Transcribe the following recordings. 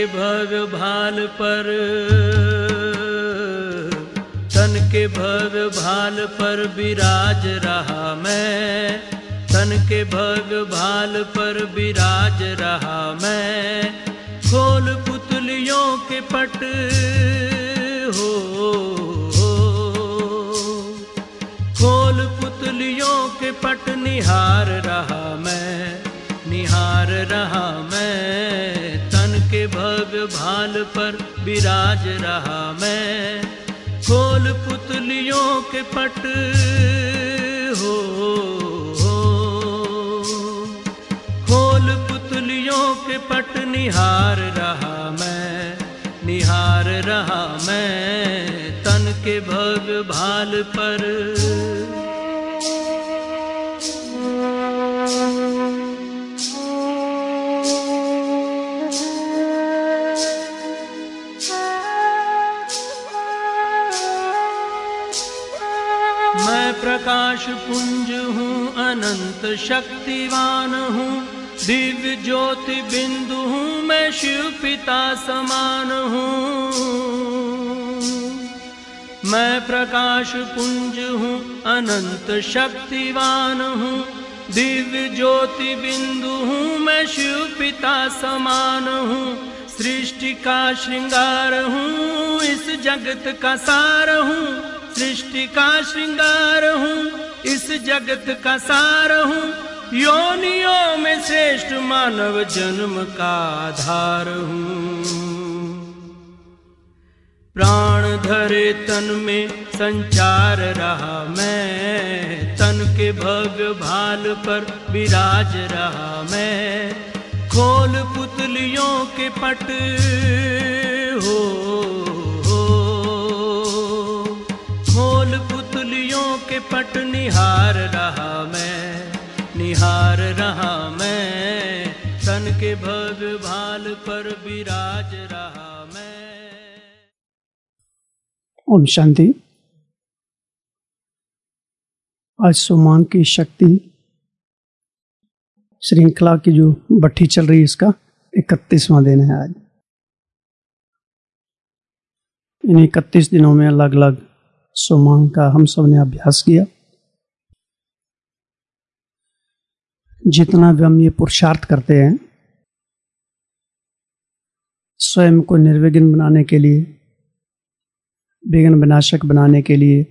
के भग भाल पर, तन के भग भाल पर विराज रहा मैं, तन के भग भाल पर विराज रहा मैं। खोल पुतलियों के पट हो, खोल पुतलियों के पट निहार रहा मैं, निहार रहा मैं। तन के भग भाल पर विराज रहा मैं। खोल पुतलियों के पट हो, खोल पुतलियों के पट निहार रहा मैं, निहार रहा मैं। तन के भग भाल पर मैं प्रकाश पुंज हूँ, अनंत शक्तिवान हूँ, दिव्य ज्योति बिंदु हूँ, मैं शिव पिता समान हूँ। मैं प्रकाश पुंज हूँ, अनंत शक्तिवान हूँ, दिव्य ज्योति बिंदु हूँ, मैं शिव पिता समान हूँ। सृष्टि का श्रृंगार हूँ, इस जगत का सार हूँ, सृष्टि का श्रृंगार हूँ, इस जगत का सार हूँ। योनियों में श्रेष्ठ मानव जन्म का आधार हूँ। प्राण धरे तन में संचार रहा मैं, तन के भग भाल पर विराज रहा मैं। खोल पुतलियों के पट हो, खोल पुतलियों के पट निहार रहा मैं, निहार रहा मैं। तन के भग भाल पर विराज रहा मैं। ओम शांति। आज सोमान की शक्ति श्रृंखला की जो बट्टी चल रही है, इसका 31वां दिन है आज। इन 31 दिनों में अलग अलग सोमान का हम सब ने अभ्यास किया। जितना भी हम ये पुरुषार्थ करते हैं स्वयं को निर्विघ्न बनाने के लिए, विघ्न विनाशक बनाने के लिए,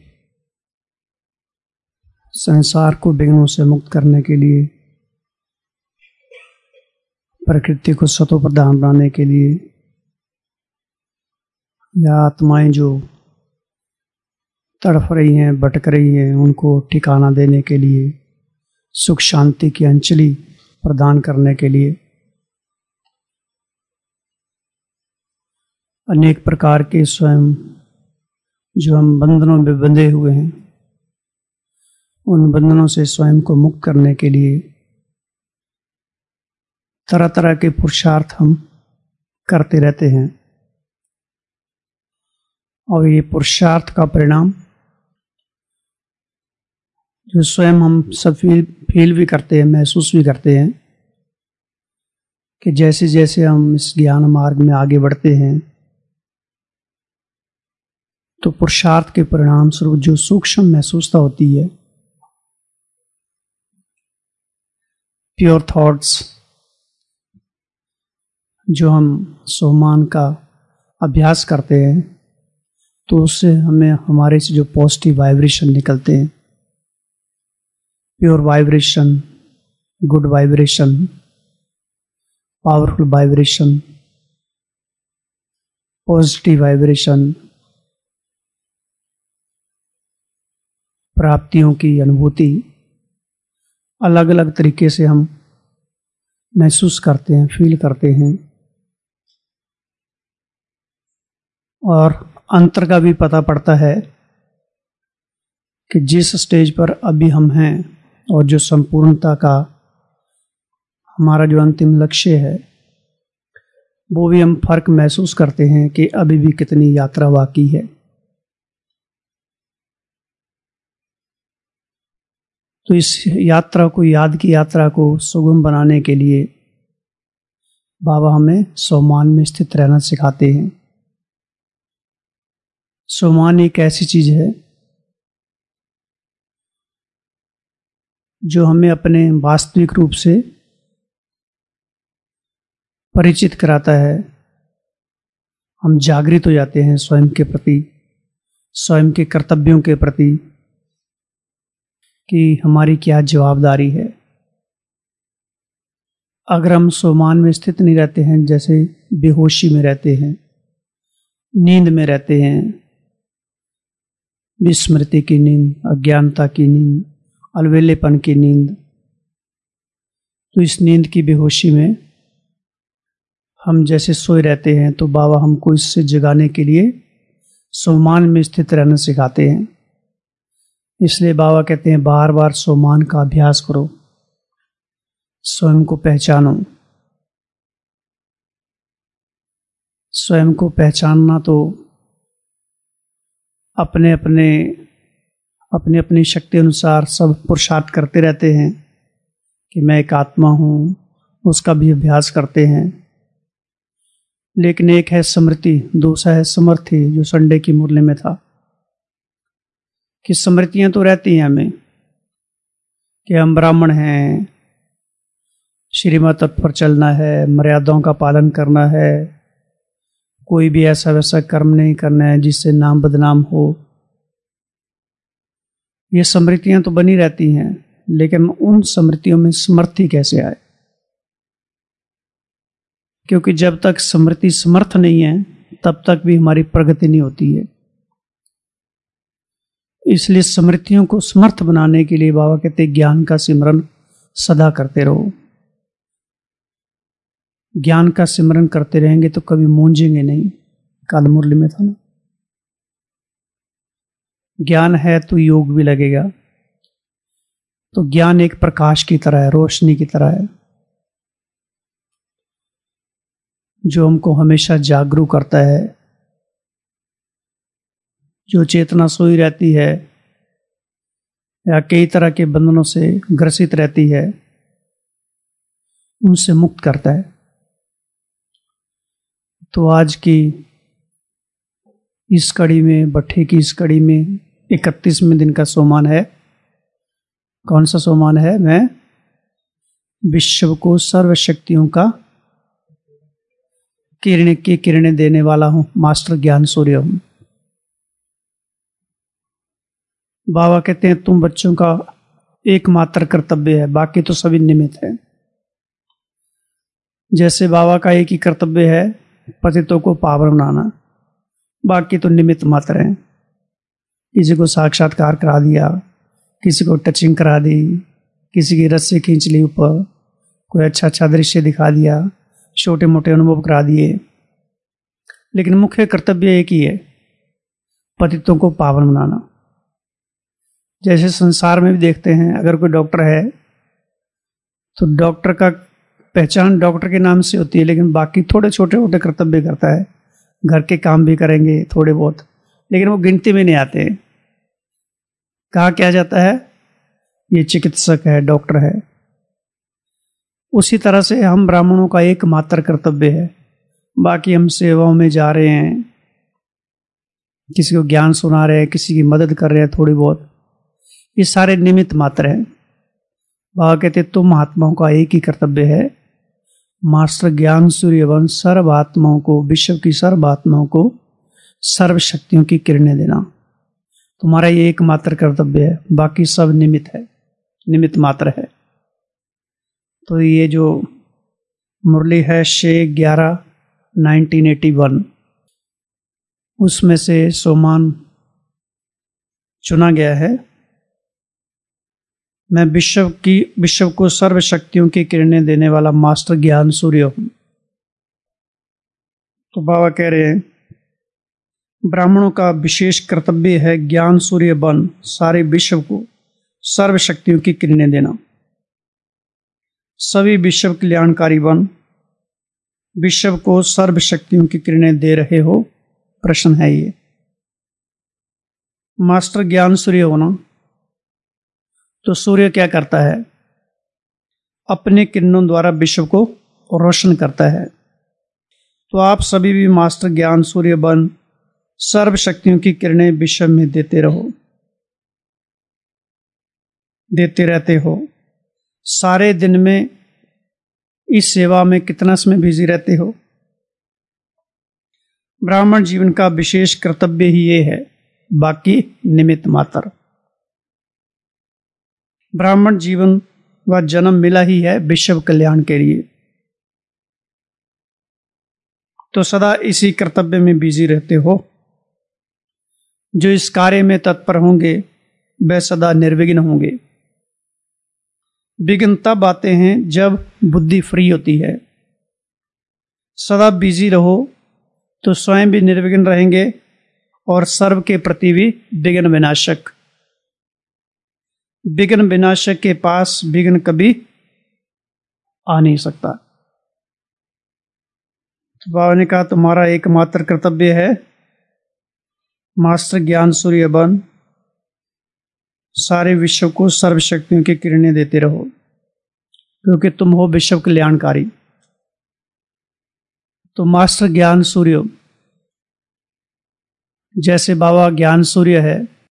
संसार को विघ्नों से मुक्त करने के लिए, प्रकृति को सतो प्रधान बनाने के लिए, या आत्माएं जो तड़फ रही हैं, भटक रही हैं, उनको ठिकाना देने के लिए, सुख शांति की अंजलि प्रदान करने के लिए, अनेक प्रकार के स्वयं जो हम बंधनों में बंधे हुए हैं, उन बंधनों से स्वयं को मुक्त करने के लिए तरह तरह के पुरुषार्थ हम करते रहते हैं। और ये पुरुषार्थ का परिणाम जो स्वयं हम सब फील भी करते हैं, महसूस भी करते हैं कि जैसे जैसे हम इस ज्ञान मार्ग में आगे बढ़ते हैं तो पुरुषार्थ के परिणाम स्वरूप जो सूक्ष्म महसूसता होती है, प्योर थॉट्स जो हम सोमान का अभ्यास करते हैं, तो उससे हमें हमारे से जो पॉजिटिव वाइब्रेशन निकलते हैं, pure vibration, good vibration, powerful vibration, positive vibration, प्राप्तियों की अनुभूति अलग अलग तरीके से हम महसूस करते हैं, फील करते हैं। और अंतर का भी पता पड़ता है कि जिस स्टेज पर अभी हम हैं और जो संपूर्णता का हमारा जो अंतिम लक्ष्य है, वो भी हम फर्क महसूस करते हैं कि अभी भी कितनी यात्रा बाकी है। तो इस यात्रा को, याद की यात्रा को सुगम बनाने के लिए बाबा हमें स्वमान में स्थित रहना सिखाते हैं। स्वमान एक ऐसी चीज है जो हमें अपने वास्तविक रूप से परिचित कराता है। हम जागृत हो जाते हैं स्वयं के प्रति, स्वयं के कर्तव्यों के प्रति कि हमारी क्या जवाबदारी है। अगर हम स्वमान में स्थित नहीं रहते हैं, जैसे बेहोशी में रहते हैं, नींद में रहते हैं, विस्मृति की नींद, अज्ञानता की नींद, अलवेलेपन की नींद, तो इस नींद की बेहोशी में हम जैसे सोए रहते हैं, तो बाबा हमको इससे जगाने के लिए स्वमान में स्थित रहना सिखाते हैं। इसलिए बाबा कहते हैं बार बार स्वमान का अभ्यास करो, स्वयं को पहचानो। स्वयं को पहचानना तो अपने अपनी शक्ति अनुसार सब पुरुषार्थ करते रहते हैं कि मैं एक आत्मा हूँ, उसका भी अभ्यास करते हैं। लेकिन एक है स्मृति, दूसरा है समर्थि, जो संडे की मुरली में था कि स्मृतियां तो रहती हैं हमें कि हम ब्राह्मण हैं, श्रीमत तत्व पर चलना है, मर्यादाओं का पालन करना है, कोई भी ऐसा वैसा कर्म नहीं करना है जिससे नाम बदनाम हो। ये स्मृतियां तो बनी रहती हैं, लेकिन उन स्मृतियों में समर्थी कैसे आए? क्योंकि जब तक स्मृति समर्थ नहीं है तब तक भी हमारी प्रगति नहीं होती है। इसलिए स्मृतियों को समर्थ बनाने के लिए बाबा कहते ज्ञान का सिमरन सदा करते रहो। ज्ञान का सिमरन करते रहेंगे तो कभी मूंझेंगे नहीं। काल मुरली में था ना, ज्ञान है तो योग भी लगेगा। तो ज्ञान एक प्रकाश की तरह है, रोशनी की तरह है, जो हमको हमेशा जागरूक करता है। जो चेतना सोई रहती है या कई तरह के बंधनों से ग्रसित रहती है, उनसे मुक्त करता है। तो आज की इस कड़ी में, भट्ठे की इस कड़ी में 31वें दिन का सोमान है। कौन सा सोमान है? मैं विश्व को सर्वशक्तियों का किरणें देने वाला हूं, मास्टर ज्ञान सूर्य हूं। बाबा कहते हैं तुम बच्चों का एकमात्र कर्तव्य है, बाकी तो सभी निमित्त है। जैसे बाबा का एक ही कर्तव्य है पतितों को पावन बनाना, बाकी तो निमित्त मात्र हैं। किसी को साक्षात्कार करा दिया, किसी को टचिंग करा दी, किसी की रस्सी खींच ली ऊपर, कोई अच्छा दृश्य दिखा दिया, छोटे मोटे अनुभव करा दिए, लेकिन मुख्य कर्तव्य एक ही है, पतितों को पावन बनाना। जैसे संसार में भी देखते हैं, अगर कोई डॉक्टर है तो डॉक्टर का पहचान डॉक्टर के नाम से होती है, लेकिन बाकी थोड़े छोटे छोटे कर्तव्य करता है। घर के काम भी करेंगे थोड़े बहुत, लेकिन वो गिनती में नहीं आते। कहा क्या जाता है ये चिकित्सक है, डॉक्टर है। उसी तरह से हम ब्राह्मणों का एकमात्र कर्तव्य है, बाकी हम सेवाओं में जा रहे हैं, किसी को ज्ञान सुना रहे हैं, किसी की मदद कर रहे हैं थोड़ी बहुत, ये सारे निमित्त मात्र हैं। बाबा कहते तुम महात्माओं का एक ही कर्तव्य है, मास्टर ज्ञान सूर्यवंश सर्व आत्माओं को, विश्व की सर्व आत्माओं को सर्व शक्तियों की किरणें देना। तुम्हारा ये एकमात्र कर्तव्य है, बाकी सब निमित्त है, निमित्त मात्र है। तो ये जो मुरली है 6/11/1981, उसमें से सोमान चुना गया है। मैं विश्व को सर्व शक्तियों की किरणें देने वाला मास्टर ज्ञान सूर्य हूं। तो बाबा कह रहे हैं ब्राह्मणों का विशेष कर्तव्य है ज्ञान सूर्य बन सारे विश्व को सर्व शक्तियों की किरणें देना। सभी विश्व कल्याणकारी बन विश्व को सर्व शक्तियों की किरणें दे रहे हो? प्रश्न है ये। मास्टर ज्ञान सूर्य होना, तो सूर्य क्या करता है? अपने किरणों द्वारा विश्व को रोशन करता है। तो आप सभी भी मास्टर ज्ञान सूर्य बन सर्व शक्तियों की किरणें विश्व में देते रहो, देते रहते हो। सारे दिन में इस सेवा में कितना समय बिजी रहते हो? ब्राह्मण जीवन का विशेष कर्तव्य ही ये है, बाकी निमित्त मात्र। ब्राह्मण जीवन व जन्म मिला ही है विश्व कल्याण के लिए, तो सदा इसी कर्तव्य में बिजी रहते हो। जो इस कार्य में तत्पर होंगे वे सदा निर्विघ्न होंगे। विघ्न तब आते हैं जब बुद्धि फ्री होती है। सदा बिजी रहो तो स्वयं भी निर्विघ्न रहेंगे और सर्व के प्रति भी विघ्न विनाशक। विघ्न विनाशक के पास विघ्न कभी आ नहीं सकता। तो बाबा ने कहा तुम्हारा एकमात्र कर्तव्य है मास्टर ज्ञान सूर्य बन सारे विश्व को सर्वशक्तियों की किरणें देते रहो, क्योंकि तुम हो विश्व कल्याणकारी। तो मास्टर ज्ञान सूर्य जैसे बाबा ज्ञान सूर्य है,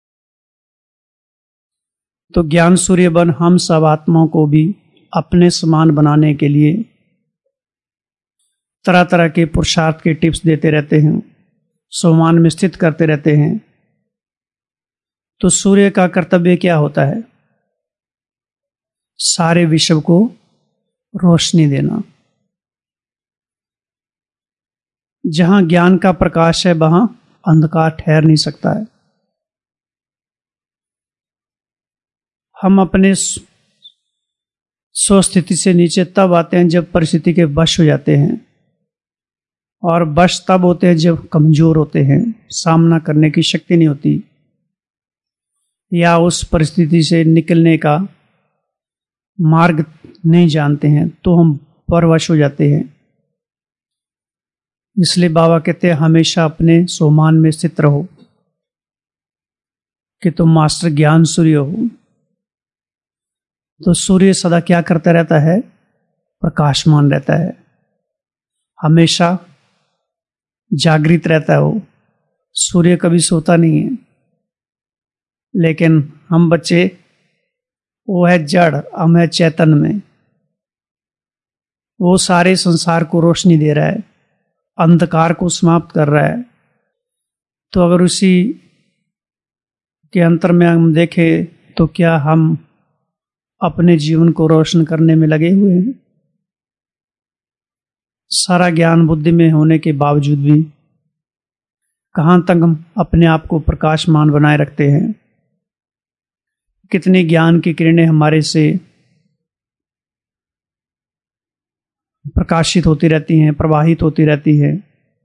तो ज्ञान सूर्य बन हम सब आत्माओं को भी अपने समान बनाने के लिए तरह तरह के पुरुषार्थ के टिप्स देते रहते हैं, सोमान में स्थित करते रहते हैं। तो सूर्य का कर्तव्य क्या होता है? सारे विश्व को रोशनी देना। जहां ज्ञान का प्रकाश है वहां अंधकार ठहर नहीं सकता है। हम अपने स्वस्थिति से नीचे तब आते हैं जब परिस्थिति के वश हो जाते हैं, और वश तब होते हैं जब कमजोर होते हैं, सामना करने की शक्ति नहीं होती, या उस परिस्थिति से निकलने का मार्ग नहीं जानते हैं, तो हम परवश हो जाते हैं। इसलिए बाबा कहते हैं हमेशा अपने सोमान में स्थित रहो कि तुम मास्टर ज्ञान सूर्य हो। तो सूर्य सदा क्या करता रहता है? प्रकाशमान रहता है, हमेशा जागृत रहता हो। सूर्य कभी सोता नहीं है। लेकिन हम बच्चे, वो है जड़, हम है चैतन में। वो सारे संसार को रोशनी दे रहा है, अंधकार को समाप्त कर रहा है। तो अगर उसी के अंतर में हम देखें तो क्या हम अपने जीवन को रोशन करने में लगे हुए हैं? सारा ज्ञान बुद्धि में होने के बावजूद भी कहां तक हम अपने आप को प्रकाशमान बनाए रखते हैं? कितनी ज्ञान की किरणें हमारे से प्रकाशित होती रहती हैं, प्रवाहित होती रहती है।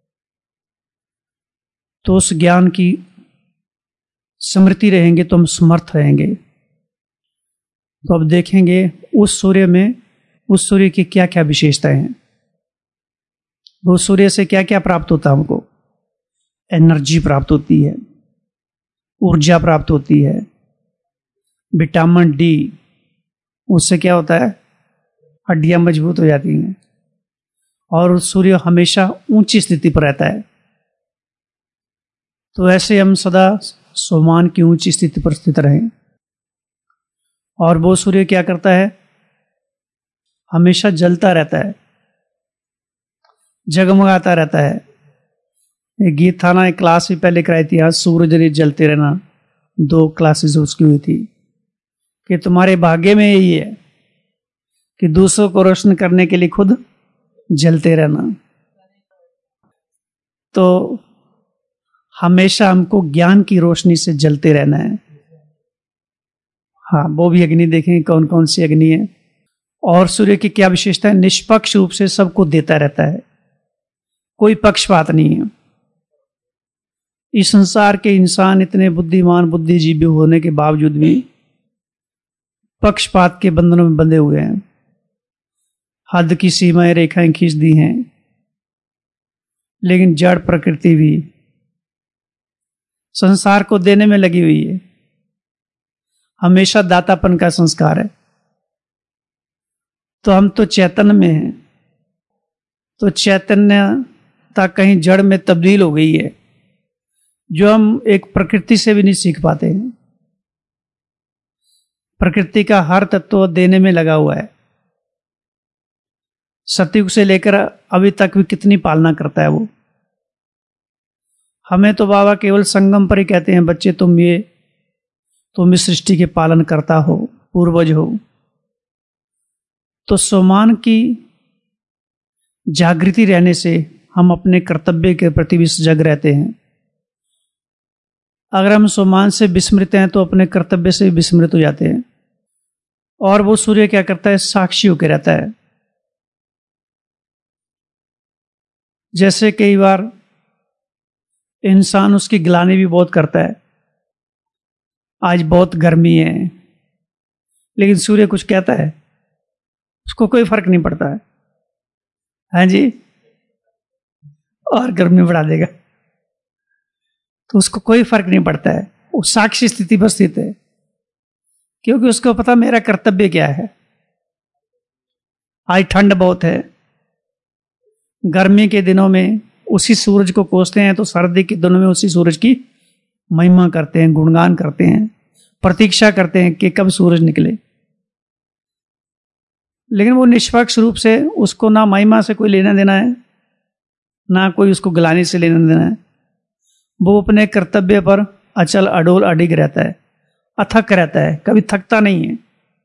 तो उस ज्ञान की स्मृति रहेंगे तो हम समर्थ रहेंगे। तो अब देखेंगे उस सूर्य में, उस सूर्य की क्या क्या विशेषताएं हैं। वो सूर्य से क्या क्या प्राप्त होता है? हमको एनर्जी प्राप्त होती है, ऊर्जा प्राप्त होती है, विटामिन डी। उससे क्या होता है? हड्डियां मजबूत हो जाती हैं। और सूर्य हमेशा ऊंची स्थिति पर रहता है। तो ऐसे हम सदा सोमान की ऊंची स्थिति पर स्थित रहें। और वो सूर्य क्या करता है? हमेशा जलता रहता है, जगमगाता रहता है। एक गीत था ना, एक क्लास भी पहले कराई थी, आज सूरज रे जलते रहना, 2 क्लासेस उसकी हुई थी, कि तुम्हारे भाग्य में यही है कि दूसरों को रोशन करने के लिए खुद जलते रहना। तो हमेशा हमको ज्ञान की रोशनी से जलते रहना है। हाँ, वो भी अग्नि देखेंगे कौन कौन सी अग्नि है। और सूर्य की क्या विशेषता है? निष्पक्ष रूप से सबको देता रहता है, कोई पक्षपात नहीं है। इस संसार के इंसान इतने बुद्धिमान बुद्धिजीवी होने के बावजूद भी पक्षपात के बंधनों में बंधे हुए हैं, हद की सीमाएं रेखाएं खींच दी हैं। लेकिन जड़ प्रकृति भी संसार को देने में लगी हुई है, हमेशा दातापन का संस्कार है। तो हम तो चैतन्य में हैं, तो चैतन्यता कहीं जड़ में तब्दील हो गई है, जो हम एक प्रकृति से भी नहीं सीख पाते हैं। प्रकृति का हर तत्व देने में लगा हुआ है। सतयुग से लेकर अभी तक भी कितनी पालना करता है वो। हमें तो बाबा केवल संगम पर ही कहते हैं, बच्चे तुम इस सृष्टि के पालन करता हो, पूर्वज हो। तो सोमान की जागृति रहने से हम अपने कर्तव्य के प्रति भी सजग रहते हैं। अगर हम सोमान से विस्मृत हैं तो अपने कर्तव्य से विस्मृत हो जाते हैं। और वो सूर्य क्या करता है, साक्षी होकर रहता है। जैसे कई बार इंसान उसकी गिलानी भी बहुत करता है, आज बहुत गर्मी है, लेकिन सूर्य कुछ कहता है, उसको कोई फर्क नहीं पड़ता है, हाँ जी, और गर्मी बढ़ा देगा, तो उसको कोई फर्क नहीं पड़ता है। वो साक्षी स्थिति पर स्थित है, क्योंकि उसको पता मेरा कर्तव्य क्या है। आज ठंड बहुत है, गर्मी के दिनों में उसी सूरज को कोसते हैं, तो सर्दी के दिनों में उसी सूरज की महिमा करते हैं, गुणगान करते हैं, प्रतीक्षा करते हैं कि कब सूरज निकले। लेकिन वो निष्पक्ष रूप से, उसको ना महिमा से कोई लेना देना है, ना कोई उसको गिलाने से लेना देना है। वो अपने कर्तव्य पर अचल अडोल अडिग रहता है, अथक रहता है, कभी थकता नहीं है।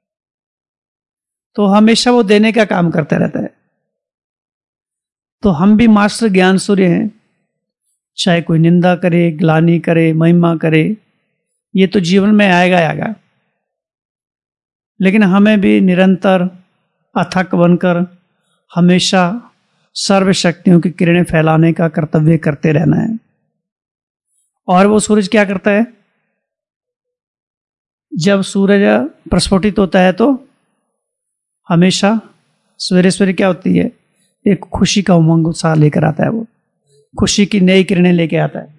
तो हमेशा वो देने का काम करता रहता है। तो हम भी मास्टर ज्ञान सूर्य हैं, चाहे कोई निंदा करे, ग्लानि करे, महिमा करे, ये तो जीवन में आएगा। लेकिन हमें भी निरंतर अथक बनकर हमेशा सर्व शक्तियों की किरणें फैलाने का कर्तव्य करते रहना है। और वो सूरज क्या करता है, जब सूरज प्रस्फुटित होता है तो हमेशा सवेरे सवेरे क्या होती है, एक खुशी का उमंग उत्साह लेकर आता है। वो खुशी की नई किरणें लेके आता है,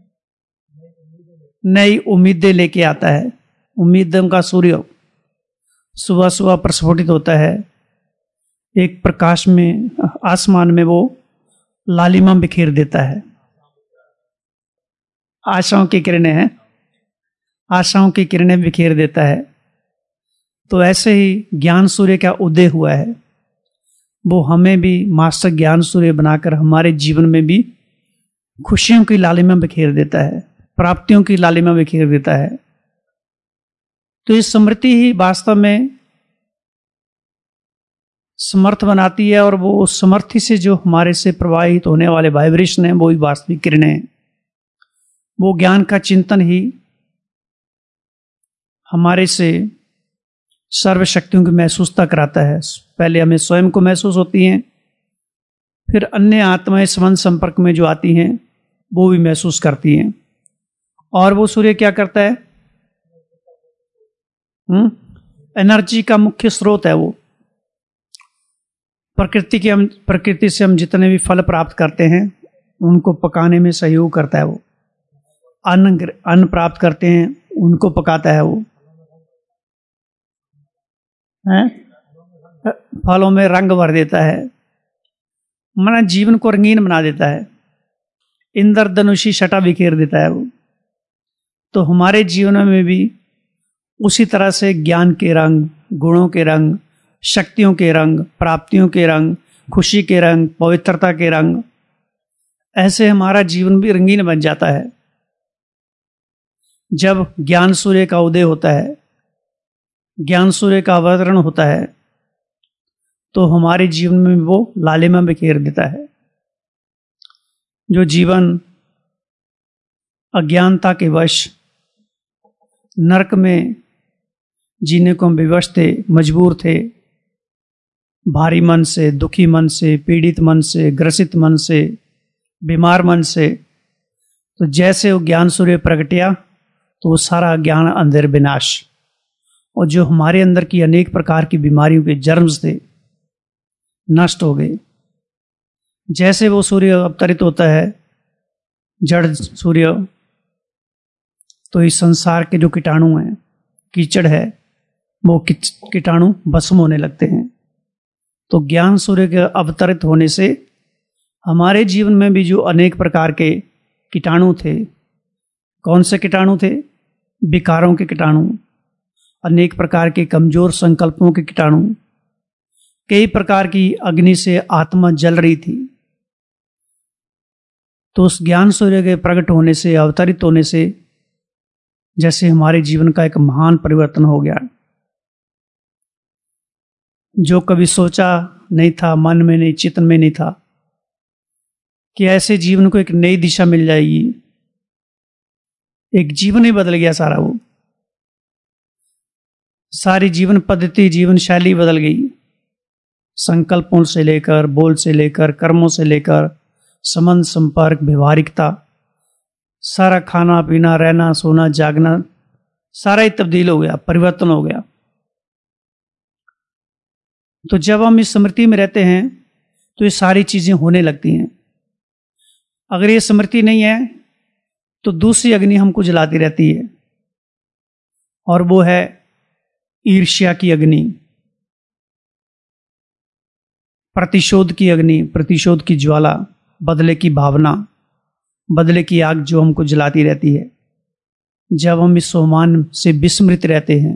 नई उम्मीदें लेके आता है। उम्मीदों का सूर्य सुबह सुबह प्रस्फुटित होता है, एक प्रकाश में, आसमान में वो लालिमा बिखेर देता है। आशाओं की किरणें हैं, आशाओं की किरणें बिखेर देता है। तो ऐसे ही ज्ञान सूर्य का उदय हुआ है, वो हमें भी मास्टर ज्ञान सूर्य बनाकर हमारे जीवन में भी खुशियों की लालिमा बिखेर देता है, प्राप्तियों की लालिमा बिखेर देता है। तो ये स्मृति ही वास्तव में समर्थ बनाती है, और वो समर्थी से जो हमारे से प्रवाहित होने वाले वाइब्रेशन हैं, वो ही वास्तविक किरणें हैं। वो ज्ञान का चिंतन ही हमारे से सर्व शक्तियों की महसूसता कराता है। पहले हमें स्वयं को महसूस होती हैं, फिर अन्य आत्माएं संबंध संपर्क में जो आती हैं वो भी महसूस करती हैं। और वो सूर्य क्या करता है, एनर्जी का मुख्य स्रोत है। वो प्रकृति से हम जितने भी फल प्राप्त करते हैं उनको पकाने में सहयोग करता है। वो अन्न प्राप्त करते हैं, उनको पकाता है। वो फलों में रंग भर देता है, माना जीवन को रंगीन बना देता है, इंद्रधनुषी छटा बिखेर देता है वो। तो हमारे जीवन में भी उसी तरह से ज्ञान के रंग, गुणों के रंग, शक्तियों के रंग, प्राप्तियों के रंग, खुशी के रंग, पवित्रता के रंग, ऐसे हमारा जीवन भी रंगीन बन जाता है। जब ज्ञान सूर्य का उदय होता है, ज्ञान सूर्य का अवतरण होता है, तो हमारे जीवन में वो लालिमा बिखेर देता है। जो जीवन अज्ञानता के वश नरक में जीने को हम विवश थे, मजबूर थे, भारी मन से, दुखी मन से, पीड़ित मन से, ग्रसित मन से, बीमार मन से, तो जैसे वो ज्ञान सूर्य प्रगटिया तो वो सारा ज्ञान अंधेर विनाश, और जो हमारे अंदर की अनेक प्रकार की बीमारियों के जर्म्स थे नष्ट हो गए। जैसे वो सूर्य अवतरित होता है, जड़ सूर्य, तो इस संसार के जो कीटाणु हैं, कीचड़ है, वो कीटाणु भस्म होने लगते हैं। तो ज्ञान सूर्य के अवतरित होने से हमारे जीवन में भी जो अनेक प्रकार के कीटाणु थे, कौन से कीटाणु थे? विकारों के कीटाणु, अनेक प्रकार के कमजोर संकल्पों के कीटाणु, कई प्रकार की अग्नि से आत्मा जल रही थी। तो उस ज्ञान सूर्य के प्रकट होने से, अवतरित होने से जैसे हमारे जीवन का एक महान परिवर्तन हो गया, जो कभी सोचा नहीं था, मन में नहीं, चित्त में नहीं था कि ऐसे जीवन को एक नई दिशा मिल जाएगी। एक जीवन ही बदल गया सारा, वो सारी जीवन पद्धति, जीवन शैली बदल गई। संकल्पों से लेकर, बोल से लेकर, कर्मों से लेकर, संबंध, संपर्क, व्यवहारिकता, सारा खाना पीना, रहना सोना जागना, सारा ही तब्दील हो गया, परिवर्तन हो गया। तो जब हम इस स्मृति में रहते हैं तो ये सारी चीजें होने लगती हैं। अगर ये स्मृति नहीं है तो दूसरी अग्नि हमको जलाती रहती है, और वो है ईर्ष्या की अग्नि, प्रतिशोध की अग्नि, प्रतिशोध की ज्वाला, बदले की भावना, बदले की आग जो हमको जलाती रहती है। जब हम इस सोमान से विस्मृत रहते हैं,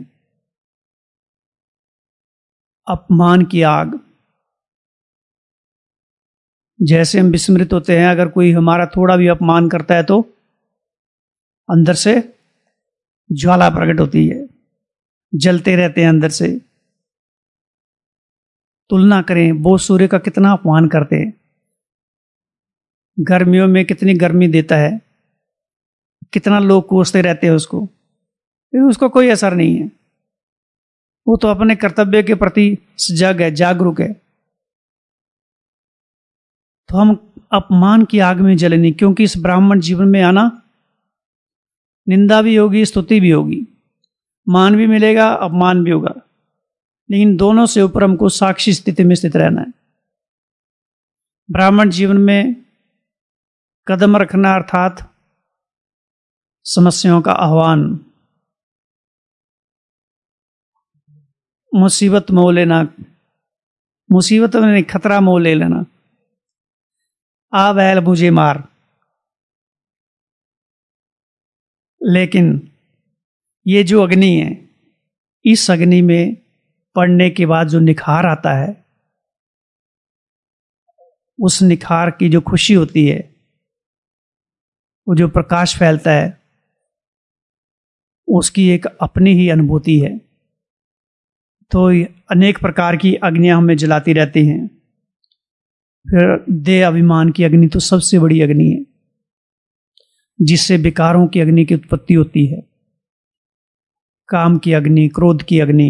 अपमान की आग, जैसे हम विस्मृत होते हैं, अगर कोई हमारा थोड़ा भी अपमान करता है तो अंदर से ज्वाला प्रकट होती है, जलते रहते हैं अंदर से। तुलना करें, वो सूर्य का कितना अपमान करते हैं, गर्मियों में कितनी गर्मी देता है, कितना लोग कोसते रहते हैं उसको, फिर उसको कोई असर नहीं है। वो तो अपने कर्तव्य के प्रति सजग है, जागरूक है। तो हम अपमान की आग में जले नहीं, क्योंकि इस ब्राह्मण जीवन में आना निंदा भी होगी, स्तुति भी होगी, मान भी मिलेगा, अपमान भी होगा, लेकिन दोनों से ऊपर हमको साक्षी स्थिति में स्थित रहना है। ब्राह्मण जीवन में कदम रखना अर्थात समस्याओं का आह्वान, मुसीबत मोह लेना, मुसीबत में नहीं, खतरा मोह ले लेना, आ बैल मुझे मार। लेकिन ये जो अग्नि है, इस अग्नि में पड़ने के बाद जो निखार आता है, उस निखार की जो खुशी होती है, वो जो प्रकाश फैलता है, उसकी एक अपनी ही अनुभूति है। तो अनेक प्रकार की अग्नियां हमें जलाती रहती हैं। फिर देह अभिमान की अग्नि तो सबसे बड़ी अग्नि है, जिससे विकारों की अग्नि की उत्पत्ति होती है। काम की अग्नि, क्रोध की अग्नि,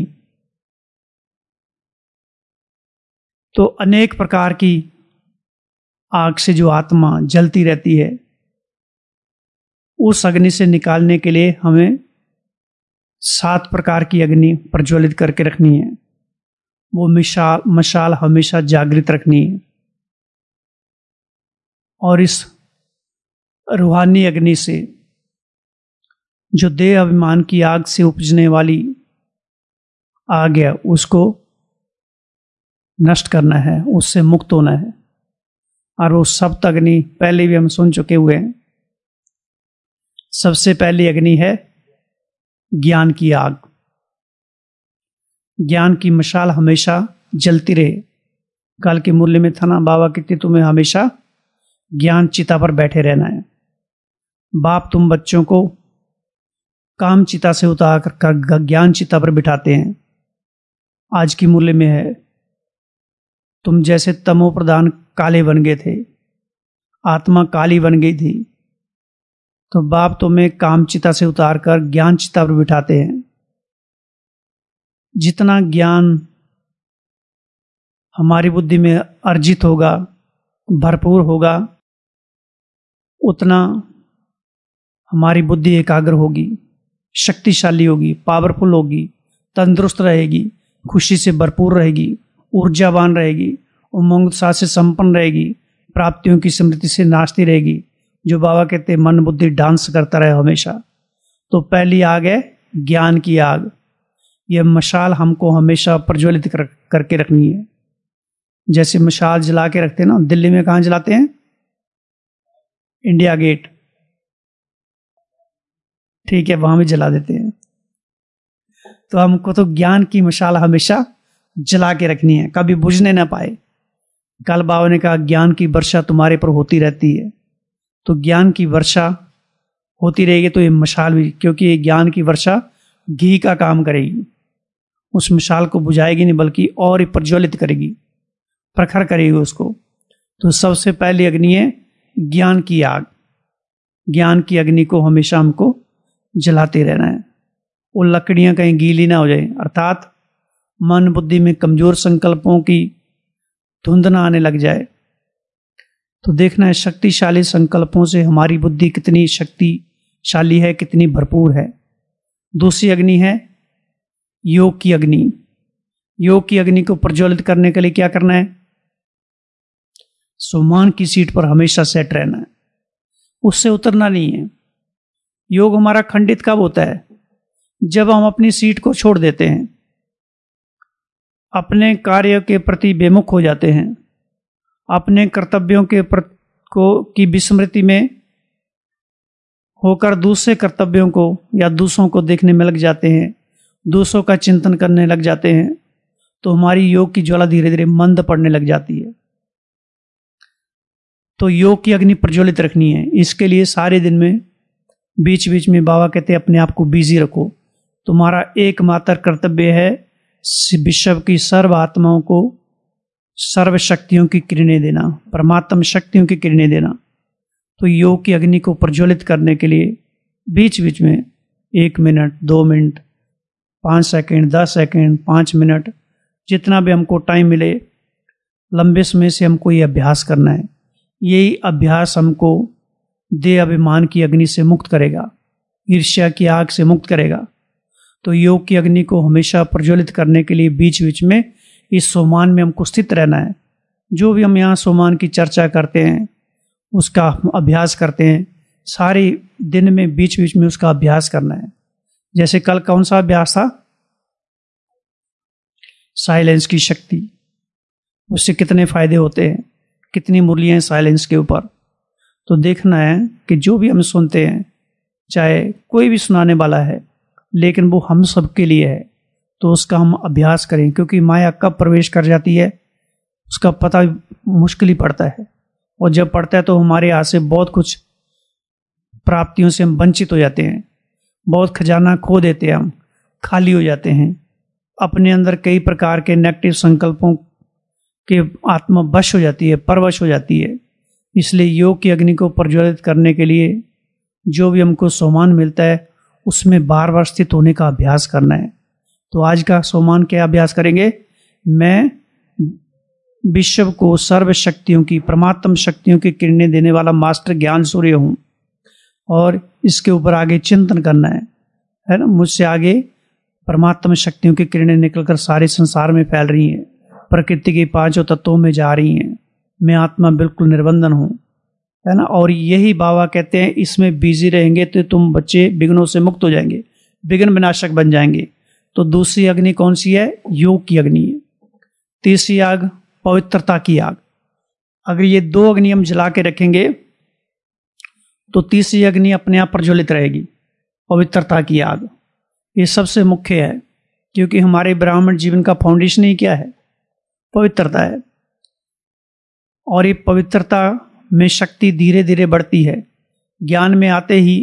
तो अनेक प्रकार की आग से जो आत्मा जलती रहती है, उस अग्नि से निकालने के लिए हमें 7 प्रकार की अग्नि प्रज्वलित करके रखनी है। वो मशाल हमेशा जागृत रखनी है, और इस रूहानी अग्नि से, जो देह अभिमान की आग से उपजने वाली आग है, उसको नष्ट करना है, उससे मुक्त होना है। और वो सप्त अग्नि पहले भी हम सुन चुके हुए हैं। सबसे पहली अग्नि है ज्ञान की आग। ज्ञान की मशाल हमेशा जलती रहे। कल के मूल्य में था ना, बाबा कहते तुम्हें हमेशा ज्ञान चिता पर बैठे रहना है। बाप तुम बच्चों को काम चिता से उतार कर ज्ञान चिता पर बिठाते हैं। आज की मूल्य में है, तुम जैसे तमो प्रधान काले बन गए थे, आत्मा काली बन गई थी, तो बाप तुम्हें काम चिता से उतार कर ज्ञान चिता पर बिठाते हैं। जितना ज्ञान हमारी बुद्धि में अर्जित होगा, भरपूर होगा, उतना हमारी बुद्धि एकाग्र होगी, शक्तिशाली होगी, पावरफुल होगी, तंदुरुस्त रहेगी, खुशी से भरपूर रहेगी, ऊर्जावान रहेगी, उमंग उत्साह से संपन्न रहेगी, प्राप्तियों की स्मृति से नाचती रहेगी। जो बाबा कहते हैं मन बुद्धि डांस करता रहे हमेशा। तो पहली आग है ज्ञान की आग। यह मशाल हमको हमेशा प्रज्वलित करके रखनी है। जैसे मशाल जला के रखते हैं ना, दिल्ली में कहाँ जलाते हैं? इंडिया गेट, ठीक है, वहां भी जला देते हैं। तो हमको तो ज्ञान की मशाल हमेशा जला के रखनी है, कभी बुझने ना पाए। कल बाबा ने कहा ज्ञान की वर्षा तुम्हारे पर होती रहती है, तो ज्ञान की वर्षा होती रहेगी तो ये मशाल भी, क्योंकि ये ज्ञान की वर्षा घी का काम करेगी, उस मशाल को बुझाएगी नहीं बल्कि और ही प्रज्वलित करेगी, प्रखर करेगी उसको। तो सबसे पहली अग्नि है ज्ञान की आग। ज्ञान की अग्नि को हमेशा हमको जलाते रहना है, वो लकड़ियां कहीं गीली ना हो जाए, अर्थात मन बुद्धि में कमजोर संकल्पों की धुंध ना आने लग जाए। तो देखना है शक्तिशाली संकल्पों से हमारी बुद्धि कितनी शक्तिशाली है, कितनी भरपूर है। दूसरी अग्नि है योग की अग्नि। योग की अग्नि को प्रज्वलित करने के लिए क्या करना है? सम्मान की सीट पर हमेशा सेट रहना है, उससे उतरना नहीं है। योग हमारा खंडित कब होता है? जब हम अपनी सीट को छोड़ देते हैं, अपने कार्य के प्रति बेमुख हो जाते हैं, अपने कर्तव्यों के की विस्मृति में होकर दूसरे कर्तव्यों को या दूसरों को देखने में लग जाते हैं, दूसरों का चिंतन करने लग जाते हैं, तो हमारी योग की ज्वाला धीरे धीरे मंद पड़ने लग जाती है। तो योग की अग्नि प्रज्वलित रखनी है। इसके लिए सारे दिन में बीच बीच में बाबा कहते हैं अपने आप को बिजी रखो। तुम्हारा एकमात्र कर्तव्य है विश्व की सर्व आत्माओं को सर्व शक्तियों की किरणें देना, परमात्म शक्तियों की किरणें देना। तो योग की अग्नि को प्रज्वलित करने के लिए बीच बीच में 1 minute, 2 minute, 5 second, 10 second, 5 minute, जितना भी हमको टाइम मिले, लंबे समय से हमको ये अभ्यास करना है। यही अभ्यास हमको देह अभिमान की अग्नि से मुक्त करेगा, ईर्ष्या की आग से मुक्त करेगा। तो योग की अग्नि को हमेशा प्रज्वलित करने के लिए बीच बीच में इस सोमान में हमको स्थित रहना है। जो भी हम यहाँ सोमान की चर्चा करते हैं, उसका अभ्यास करते हैं, सारे दिन में बीच बीच में उसका अभ्यास करना है। जैसे कल कौन सा अभ्यास था? साइलेंस की शक्ति। उससे कितने फायदे होते हैं, कितनी मुरलियां हैं साइलेंस के ऊपर। तो देखना है कि जो भी हम सुनते हैं, चाहे कोई भी सुनाने वाला है, लेकिन वो हम सब के लिए है, तो उसका हम अभ्यास करें। क्योंकि माया कब प्रवेश कर जाती है उसका पता मुश्किल ही पड़ता है, और जब पड़ता है तो हमारे हाथ से बहुत कुछ प्राप्तियों से हम वंचित हो जाते हैं, बहुत खजाना खो देते हैं, हम खाली हो जाते हैं, अपने अंदर कई प्रकार के नेगेटिव संकल्पों के आत्मा वश हो जाती है, परवश हो जाती है। इसलिए योग की अग्नि को प्रज्वलित करने के लिए जो भी हमको सोमान मिलता है उसमें बार बार स्थित होने का अभ्यास करना है। तो आज का सोमान क्या अभ्यास करेंगे? मैं विश्व को सर्व शक्तियों की, परमात्म शक्तियों की किरणें देने वाला मास्टर ज्ञान सूर्य हूं, और इसके ऊपर आगे चिंतन करना है ना। मुझसे आगे परमात्म शक्तियों की किरणें निकलकर सारे संसार में फैल रही हैं, प्रकृति के 5 तत्वों में जा रही हैं। मैं आत्मा बिल्कुल निर्बंधन हूं, है ना। और यही बाबा कहते हैं इसमें बिजी रहेंगे तो तुम बच्चे विघ्नों से मुक्त हो जाएंगे, विघ्न विनाशक बन जाएंगे। तो दूसरी अग्नि कौन सी है? योग की अग्नि है। तीसरी आग पवित्रता की आग। अगर ये 2 अग्नि हम जला के रखेंगे तो तीसरी अग्नि अपने आप प्रज्वलित रहेगी, पवित्रता की आग। ये सबसे मुख्य है, क्योंकि हमारे ब्राह्मण जीवन का फाउंडेशन ही क्या है? पवित्रता है। और ये पवित्रता में शक्ति धीरे धीरे बढ़ती है। ज्ञान में आते ही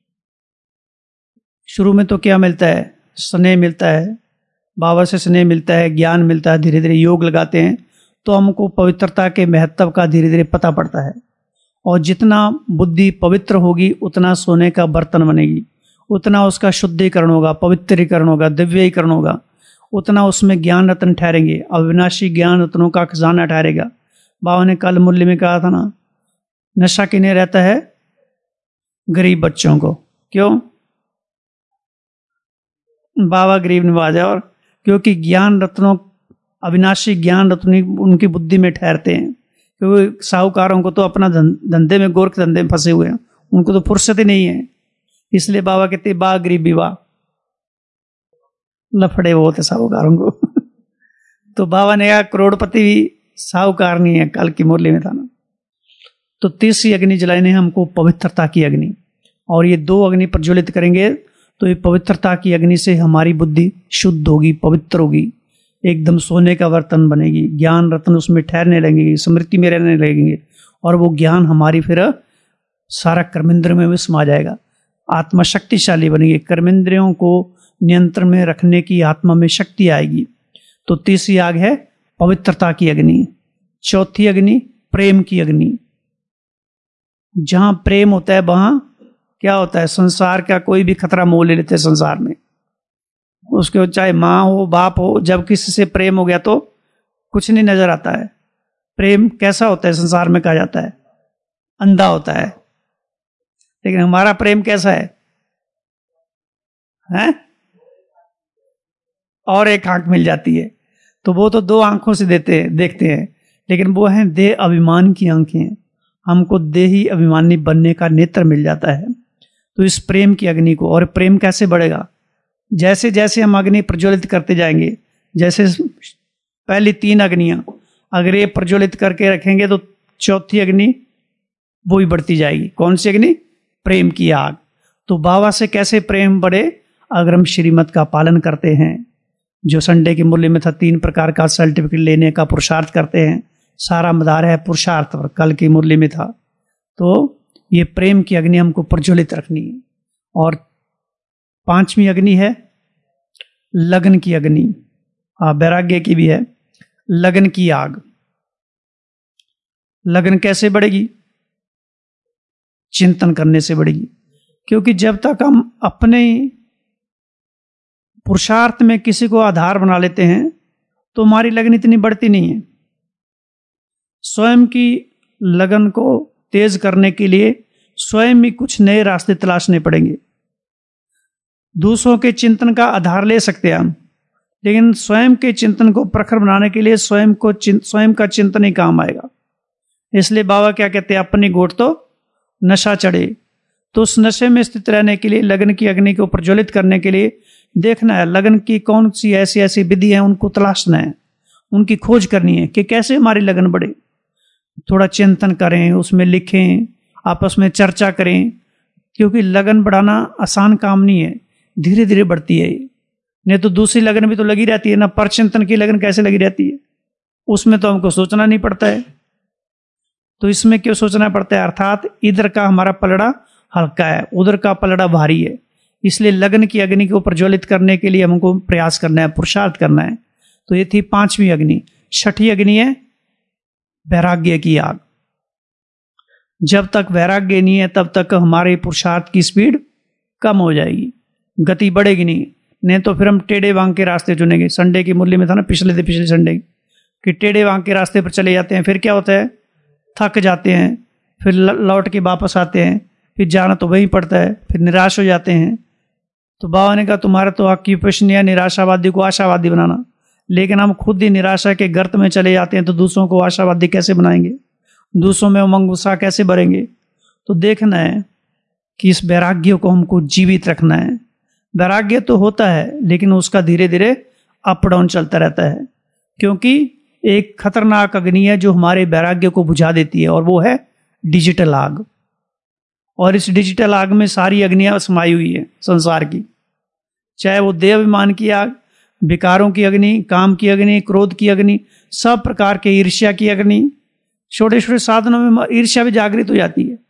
शुरू में तो क्या मिलता है? स्नेह मिलता है, बाबा से स्नेह मिलता है, ज्ञान मिलता है। धीरे धीरे योग लगाते हैं तो हमको पवित्रता के महत्व का धीरे धीरे पता पड़ता है। और जितना बुद्धि पवित्र होगी उतना सोने का बर्तन बनेगी, उतना उसका शुद्धिकरण होगा, पवित्रीकरण होगा, दिव्यीकरण होगा, उतना उसमें ज्ञान रत्न ठहरेंगे, अविनाशी ज्ञान रत्नों का खजाना ठहरेगा। बाबा ने कल मूल्य में कहा था ना, नशा किन्हें रहता है? गरीब बच्चों को। क्यों? बाबा गरीब नवाज है, और क्योंकि ज्ञान रत्नों, अविनाशी ज्ञान रत्न उनकी बुद्धि में ठहरते हैं। क्योंकि साहूकारों को तो अपना धंधे में, गोरख धंधे में फंसे हुए हैं, उनको तो फुर्सत ही नहीं है। इसलिए बाबा कहते हैं बा गरीब विवाह, लफड़े वो होते साहूकारों को। तो बाबा ने कहा करोड़पति भी साहूकार नहीं है, कल की मुरली में था ना। तो तीसरी अग्नि जलाने हमको पवित्रता की अग्नि, और ये 2 अग्नि प्रज्वलित करेंगे तो ये पवित्रता की अग्नि से हमारी बुद्धि शुद्ध होगी, पवित्र होगी, एकदम सोने का बर्तन बनेगी, ज्ञान रत्न उसमें ठहरने लगेगी, स्मृति में रहने लगेंगे, और वो ज्ञान हमारी फिर सारा कर्मेंद्र में भी समा जाएगा, आत्मा शक्तिशाली बनेगी, कर्मेंद्रियों को नियंत्रण में रखने की आत्मा में शक्ति आएगी। तो तीसरी आग है पवित्रता की अग्नि। चौथी अग्नि प्रेम की अग्नि। जहां प्रेम होता है वहां क्या होता है, संसार का कोई भी खतरा मोल ले लेते हैं संसार में, उसके चाहे माँ हो बाप हो, जब किसी से प्रेम हो गया तो कुछ नहीं नजर आता है। प्रेम कैसा होता है संसार में कहा जाता है, अंधा होता है, लेकिन हमारा प्रेम कैसा है, हैं? और एक आंख मिल जाती है, तो वो तो 2 आंखों से देखते हैं, लेकिन वो है देह अभिमान की आंखें, हमको देही अभिमानी बनने का नेत्र मिल जाता है। तो इस प्रेम की अग्नि को, और प्रेम कैसे बढ़ेगा, जैसे जैसे हम अग्नि प्रज्वलित करते जाएंगे, जैसे पहली 3 अग्नियां अगर ये प्रज्वलित करके रखेंगे तो चौथी अग्नि वो ही बढ़ती जाएगी। कौन सी अग्नि? प्रेम की आग। तो बाबा से कैसे प्रेम बढ़े, अगर हम श्रीमत का पालन करते हैं, जो संडे की मुरली में था 3 प्रकार का सर्टिफिकेट लेने का पुरुषार्थ करते हैं, सारा मदार है पुरुषार्थ पर, कल की मुरली में था। तो ये प्रेम की अग्नि हमको प्रज्वलित रखनी है। और 5वीं अग्नि है लगन की अग्नि, वैराग्य की भी है, लगन की आग। लगन कैसे बढ़ेगी? चिंतन करने से बढ़ेगी, क्योंकि जब तक हम अपने पुरुषार्थ में किसी को आधार बना लेते हैं तो हमारी लगन इतनी बढ़ती नहीं है। स्वयं की लगन को तेज करने के लिए स्वयं ही कुछ नए रास्ते तलाशने पड़ेंगे। दूसरों के चिंतन का आधार ले सकते हैं हम, लेकिन स्वयं के चिंतन को प्रखर बनाने के लिए स्वयं का चिंतन ही काम आएगा। इसलिए बाबा क्या कहते हैं, अपनी गोट तो नशा चढ़े। तो उस नशे में स्थित रहने के लिए, लगन की अग्नि को प्रज्वलित करने के लिए देखना है लगन की कौन सी ऐसी विधि है, उनको तलाशना है, उनकी खोज करनी है कि कैसे हमारी लगन बढ़े। थोड़ा चिंतन करें, उसमें लिखें, आपस में चर्चा करें, क्योंकि लगन बढ़ाना आसान काम नहीं है, धीरे धीरे बढ़ती है। नहीं तो दूसरी लगन भी तो लगी रहती है ना, परचिंतन की लगन कैसे लगी रहती है, उसमें तो हमको सोचना नहीं पड़ता है। तो इसमें क्यों सोचना पड़ता है, अर्थात इधर का हमारा पलड़ा हल्का है, उधर का पलड़ा भारी है। इसलिए लगन की अग्नि को प्रज्वलित करने के लिए हमको प्रयास करना है, पुरुषार्थ करना है। तो ये थी 5वीं अग्नि। 6ठी अग्नि है वैराग्य की आग। जब तक वैराग्य नहीं है तब तक हमारे पुरुषार्थ की स्पीड कम हो जाएगी, गति बढ़ेगी नहीं तो फिर हम टेढ़े वांग के रास्ते चुनेंगे। संडे की मुरली में था ना, पिछले संडे, कि टेढ़े वांग के रास्ते पर चले जाते हैं, फिर क्या होता है, थक जाते हैं, फिर लौट के वापस आते हैं, फिर जाना तो वहीं पड़ता है, फिर निराश हो जाते हैं। तो बाबा ने कहा तुम्हारा तो ऑक्यूपेशन है निराशावादी को आशावादी बनाना, लेकिन हम खुद ही निराशा के गर्त में चले जाते हैं, तो दूसरों को आशावादी कैसे बनाएंगे, दूसरों में उमंग उत्साह कैसे भरेंगे। तो देखना है कि इस वैराग्य को हमको जीवित रखना है। वैराग्य तो होता है, लेकिन उसका धीरे धीरे अप डाउन चलता रहता है, क्योंकि एक खतरनाक अग्नि है जो हमारे वैराग्य को बुझा देती है, और वो है डिजिटल आग। और इस डिजिटल आग में सारी अग्नियां समाई हुई है संसार की, चाहे वो देह अभिमान की आग, विकारों की अग्नि, काम की अग्नि, क्रोध की अग्नि, सब प्रकार के ईर्ष्या की अग्नि। छोटे छोटे साधनों में ईर्ष्या भी जागृत हो जाती है।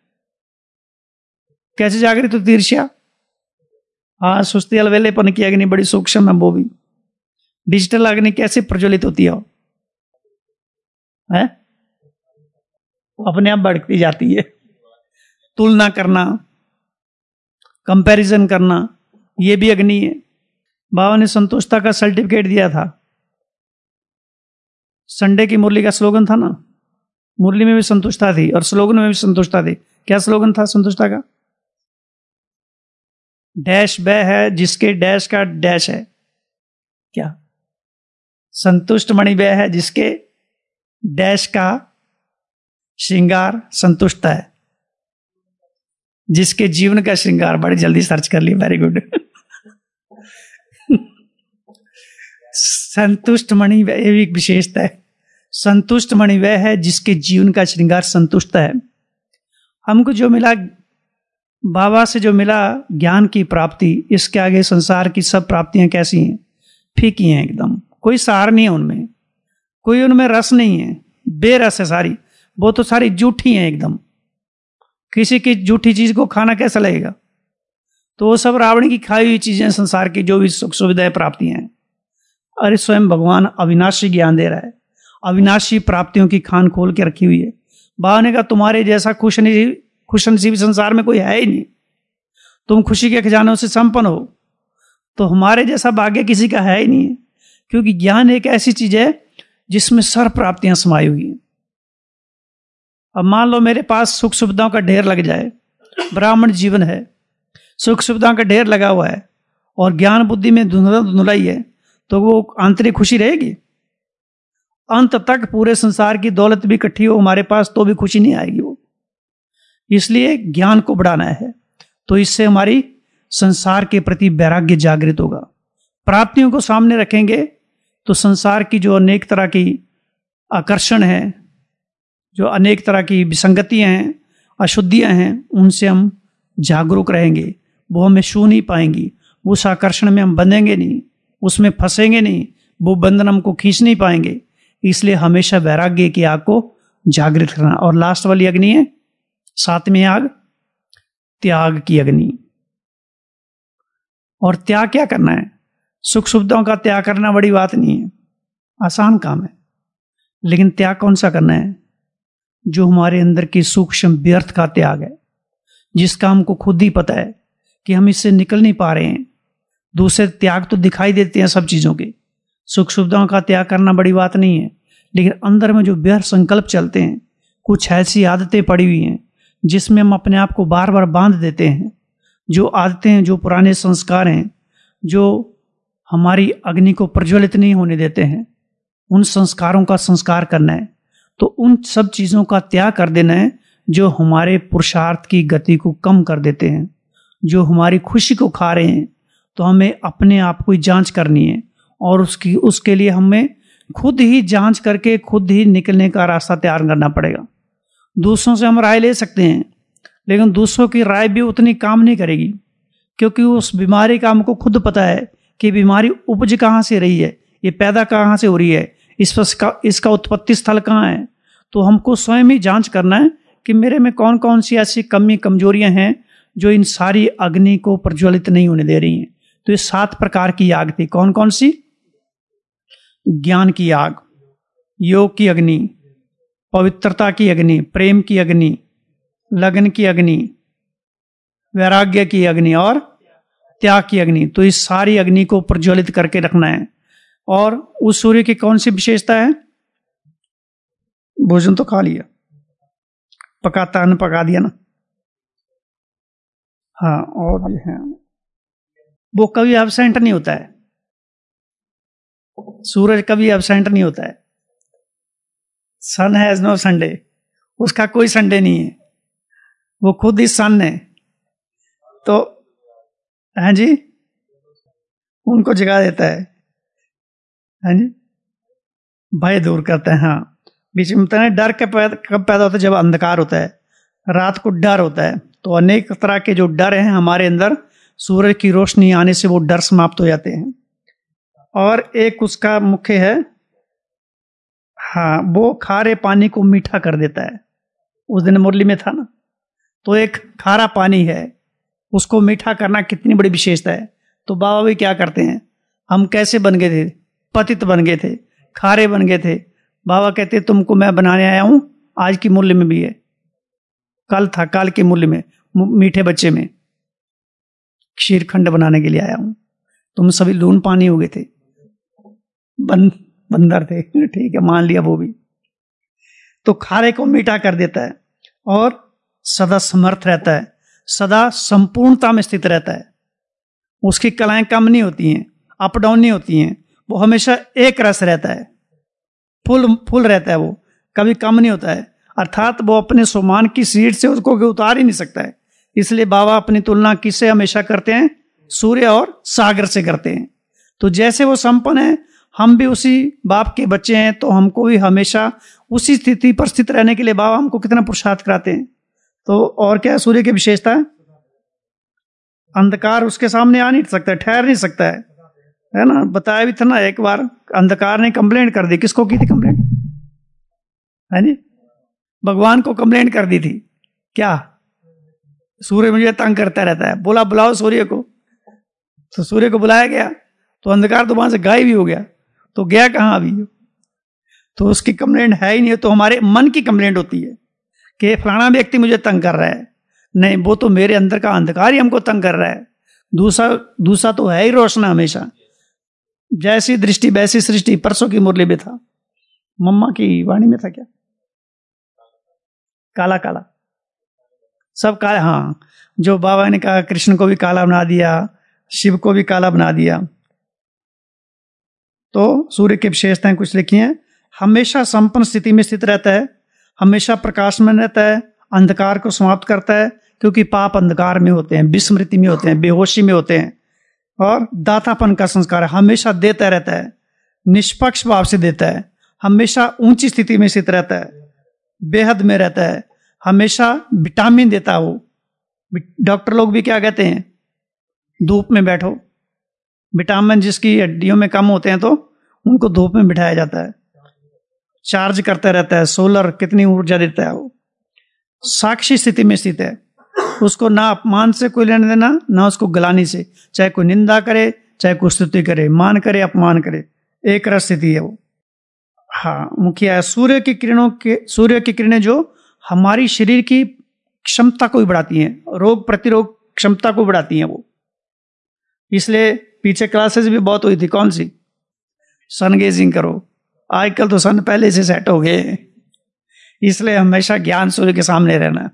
कैसे जागृत होती है ईर्ष्या? हाँ, सुस्ती अलवेलेपन की अग्नि बड़ी सूक्ष्म है, वो भी। डिजिटल अग्नि कैसे प्रज्वलित होती है? अपने आप बढ़ती जाती है। तुलना करना, कंपैरिजन करना, ये भी अग्नि है। बाबा ने संतुष्टता का सर्टिफिकेट दिया था। संडे की मुरली का स्लोगन था ना, मुरली में भी संतुष्टता थी और स्लोगन में भी संतुष्टता थी। क्या स्लोगन था संतुष्टता का? डैश वह है जिसके डैश का डैश है। क्या? संतुष्ट मणि वह है जिसके डैश का श्रृंगार संतुष्टता है, जिसके जीवन का श्रृंगार। बड़ी जल्दी सर्च कर लिया, वेरी गुड। संतुष्ट मणि, ये भी एक विशेषता है। संतुष्ट मणि वह है जिसके जीवन का श्रृंगार संतुष्ट है। हमको जो मिला, बाबा से जो मिला ज्ञान की प्राप्ति, इसके आगे संसार की सब प्राप्तियां कैसी हैं? फीकी हैं एकदम, कोई सार नहीं है उनमें, कोई उनमें रस नहीं है, बेरस है सारी, वो तो सारी जूठी हैं एकदम। किसी की जूठी चीज को खाना कैसा लगेगा? तो वो सब रावण की खाई हुई चीजें, संसार की जो भी सुख सुविधाएं प्राप्तियां हैं। अरे स्वयं भगवान अविनाशी ज्ञान दे रहा है, अविनाशी प्राप्तियों की खान खोल के रखी हुई है। बाबा ने कहा तुम्हारे जैसा खुशनसीब संसार में कोई है ही नहीं, तुम खुशी के खजानों से संपन्न हो, तो हमारे जैसा भाग्य किसी का है ही नहीं है। क्योंकि ज्ञान एक ऐसी चीज है जिसमें सर्व प्राप्तियां समाई हुई हैं। अब मान लो मेरे पास सुख सुविधाओं का ढेर लग जाए, ब्राह्मण जीवन है, सुख सुविधाओं का ढेर लगा हुआ है और ज्ञान बुद्धि में धुंधलाई है, तो वो आंतरिक खुशी रहेगी? अंत तक पूरे संसार की दौलत भी इकट्ठी हो हमारे पास तो भी खुशी नहीं आएगी वो। इसलिए ज्ञान को बढ़ाना है, तो इससे हमारी संसार के प्रति वैराग्य जागृत होगा। प्राप्तियों को सामने रखेंगे तो संसार की जो अनेक तरह की आकर्षण है, जो अनेक तरह की विसंगतियां हैं, अशुद्धियां हैं, उनसे हम जागरूक रहेंगे, वो हमें छू नहीं पाएंगी, उस आकर्षण में हम बंधेंगे नहीं, उसमें फंसेंगे नहीं, वो बंधन हमको खींच नहीं पाएंगे। इसलिए हमेशा वैराग्य की आग को जागृत करना। और लास्ट वाली अग्नि है, 7वीं आग, त्याग की अग्नि। और त्याग क्या करना है? सुख सुविधाओं का त्याग करना बड़ी बात नहीं है, आसान काम है, लेकिन त्याग कौन सा करना है? जो हमारे अंदर की सूक्ष्म व्यर्थ का त्याग है, जिसका हमको खुद ही पता है कि हम इससे निकल नहीं पा रहे हैं। दूसरे त्याग तो दिखाई देते हैं सब चीजों के, सुख सुविधाओं का त्याग करना बड़ी बात नहीं है, लेकिन अंदर में जो व्यर्थ संकल्प चलते हैं, कुछ ऐसी आदतें पड़ी हुई हैं जिसमें हम अपने आप को बार बार बांध देते हैं। जो आदतें हैं, जो पुराने संस्कार हैं, जो हमारी अग्नि को प्रज्वलित नहीं होने देते हैं, उन संस्कारों का संस्कार करना है। तो उन सब चीजों का त्याग कर देना है जो हमारे पुरुषार्थ की गति को कम कर देते हैं, जो हमारी खुशी को खा रहे हैं। तो हमें अपने आप को जांच करनी है और उसके लिए हमें खुद ही जांच करके खुद ही निकलने का रास्ता तैयार करना पड़ेगा। दूसरों से हम राय ले सकते हैं, लेकिन दूसरों की राय भी उतनी काम नहीं करेगी, क्योंकि उस बीमारी का हमको खुद पता है कि बीमारी उपज कहाँ से रही है, ये पैदा कहाँ से हो रही है, इसका उत्पत्ति स्थल कहाँ है। तो हमको स्वयं ही जांच करना है कि मेरे में कौन कौन सी ऐसी कमी कमजोरियां हैं जो इन सारी अग्नि को प्रज्वलित नहीं होने दे रही हैं। तो ये 7 प्रकार की आग थी। कौन कौन सी? ज्ञान की आग, योग की अग्नि, पवित्रता की अग्नि, प्रेम की अग्नि, लगन की अग्नि, वैराग्य की अग्नि और त्याग की अग्नि। तो इस सारी अग्नि को प्रज्वलित करके रखना है। और उस सूर्य की कौन सी विशेषता है? भोजन तो खा लिया, पकाता अन्न पका दिया ना। हाँ, और भी है, वो कभी एब्सेंट नहीं होता है, सूरज कभी एब्सेंट नहीं होता है। सन हैज नो संडे, उसका कोई संडे नहीं है, वो खुद ही सन है। तो हाँ जी, उनको जगा देता है, हाँ जी, भय दूर करता है। हाँ, बीच में बताना, डर कब पैदा होता है? जब अंधकार होता है, रात को डर होता है। तो अनेक तरह के जो डर हैं हमारे अंदर, सूरज की रोशनी आने से वो डर समाप्त हो जाते हैं। और एक उसका मुख्य है, हाँ, वो खारे पानी को मीठा कर देता है। उस दिन मुरली में था ना, तो एक खारा पानी है, उसको मीठा करना कितनी बड़ी विशेषता है। तो बाबा भी क्या करते हैं, हम कैसे बन गए थे? पतित बन गए थे, खारे बन गए थे। बाबा कहते तुमको मैं बनाने आया हूं, आज की मुरली में भी है, कल था, काल के मुरली में मीठे बच्चे में क्षीरखंड बनाने के लिए आया हूं। तुम सभी लून पानी हो गए थे, बंदर थे, ठीक है, मान लिया वो भी। तो खारे को मीठा कर देता है और सदा समर्थ रहता है, सदा संपूर्णता में स्थित रहता है। उसकी कलाएं कम नहीं होती हैं, अप डाउन नहीं होती हैं, वो हमेशा एक रस रहता है, फुल रहता है, वो कभी कम नहीं होता है। अर्थात वो अपने सोमान की सीट से उसको उतार ही नहीं सकता है। इसलिए बाबा अपनी तुलना किससे हमेशा करते हैं? सूर्य और सागर से करते हैं। तो जैसे वो संपन्न है, हम भी उसी बाप के बच्चे हैं, तो हमको भी हमेशा उसी स्थिति पर स्थित रहने के लिए बाबा हमको कितना पुरुषार्थ कराते हैं। तो और क्या सूर्य की विशेषता है? अंधकार उसके सामने आ नहीं सकता, ठहर नहीं सकता है ना। बताया भी था ना एक बार, अंधकार ने कंप्लेंट कर दी। किसको की थी कंप्लेंट? है नी, भगवान को कंप्लेंट कर दी थी। क्या? सूर्य मुझे तंग करता रहता है। बोला बुलाओ सूर्य को, तो सूर्य को बुलाया गया, तो अंधकार तो वहां से गायब ही हो गया। तो गया कहां अभी? तो उसकी कंप्लेंट है ही नहीं। तो हमारे मन की कंप्लेंट होती है कि फलाना व्यक्ति मुझे तंग कर रहा है। नहीं, वो तो मेरे अंदर का अंधकार ही हमको तंग कर रहा है। दूसरा तो है ही रोशना हमेशा। जैसी दृष्टि वैसी सृष्टि, परसों की मुरली में था, मम्मा की वाणी में था क्या? काला काला सब काला। हाँ, जो बाबा ने कहा कृष्ण को भी काला बना दिया, शिव को भी काला बना दिया। तो सूर्य की विशेषताएं कुछ लिखी हैं। हमेशा संपन्न स्थिति में स्थित रहता है, हमेशा प्रकाश में रहता है, अंधकार को समाप्त करता है, क्योंकि पाप अंधकार में होते हैं, विस्मृति में होते हैं, बेहोशी में होते हैं। और दातापन का संस्कार है, हमेशा देता रहता है, निष्पक्ष भाव से देता है, हमेशा ऊंची स्थिति में स्थित रहता है, बेहद में रहता है, हमेशा विटामिन देता है। वो डॉक्टर लोग भी क्या कहते हैं? धूप में बैठो। विटामिन जिसकी हड्डियों में कम होते हैं तो उनको धूप में बिठाया जाता है, चार्ज करता रहता है। सोलर कितनी ऊर्जा देता है। वो साक्षी स्थिति में स्थित है, उसको ना अपमान से कोई लेने देना, ना उसको गलानी से। चाहे कोई निंदा करे, चाहे कोई स्तुति करे, मान करे अपमान करे, एक रस स्थिति है वो। हाँ, मुखिया है। सूर्य की किरणें जो हमारी शरीर की क्षमता को भी बढ़ाती हैं, रोग प्रतिरोध क्षमता को बढ़ाती हैं वो। इसलिए पीछे क्लासेस भी बहुत हुई थी। कौन सी? सन गेजिंग करो। आजकल तो सन पहले से सेट हो गए हैं, इसलिए हमेशा ज्ञान सूर्य के सामने रहना।